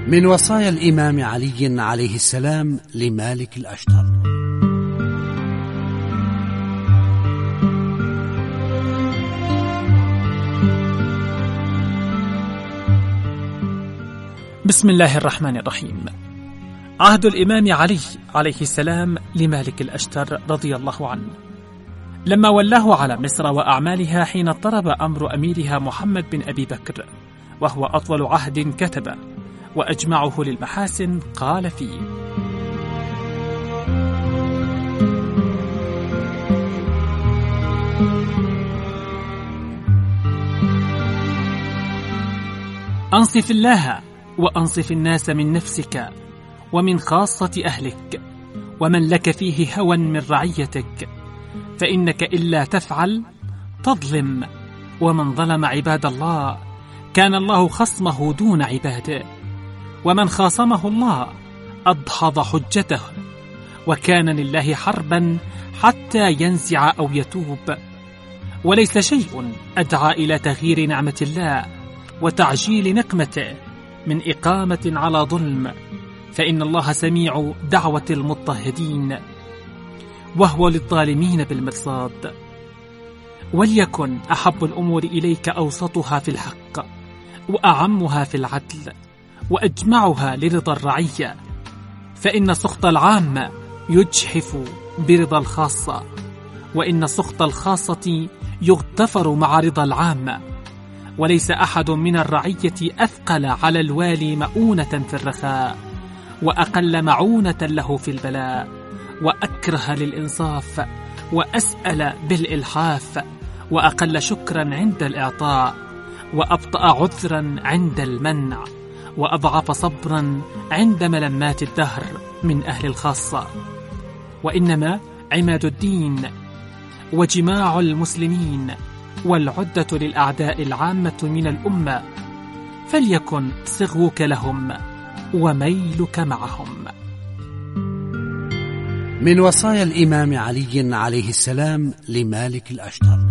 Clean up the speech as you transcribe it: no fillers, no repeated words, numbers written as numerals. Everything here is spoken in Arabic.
من وصايا الإمام علي عليه السلام لمالك الأشتر. بسم الله الرحمن الرحيم. عهد الإمام علي عليه السلام لمالك الأشتر رضي الله عنه، لما ولاه على مصر وأعمالها حين اضطرب أمر أميرها محمد بن أبي بكر، وهو أطول عهد كتبه وأجمعه للمحاسن، قال فيه: أنصف الله وأنصف الناس من نفسك ومن خاصة أهلك ومن لك فيه هوى من رعيتك، فإنك إلا تفعل تظلم، ومن ظلم عباد الله كان الله خصمه دون عباده، ومن خاصمه الله أدحض حجته، وكان لله حربا حتى ينزع أو يتوب. وليس شيء أدعى إلى تغيير نعمة الله وتعجيل نقمته من إقامة على ظلم، فإن الله سميع دعوة المضطهدين، وهو للظالمين بالمرصاد. وليكن أحب الأمور إليك أوسطها في الحق، وأعمها في العدل، وأجمعها لرضا الرعية، فإن سخط العامة يجحف برضا الخاصة، وإن سخط الخاصة يغتفر مع رضا العامة. وليس أحد من الرعية أثقل على الوالي مؤونة في الرخاء، وأقل معونة له في البلاء، وأكره للإنصاف، وأسأل بالإلحاف، وأقل شكرا عند الإعطاء، وأبطأ عذرا عند المنع، وأضعف صبرا عند ملمات الدهر من أهل الخاصة. وإنما عماد الدين وجماع المسلمين والعدة للأعداء العامة من الأمة، فليكن صغوك لهم وميلك معهم. من وصايا الإمام علي عليه السلام لمالك الأشتر.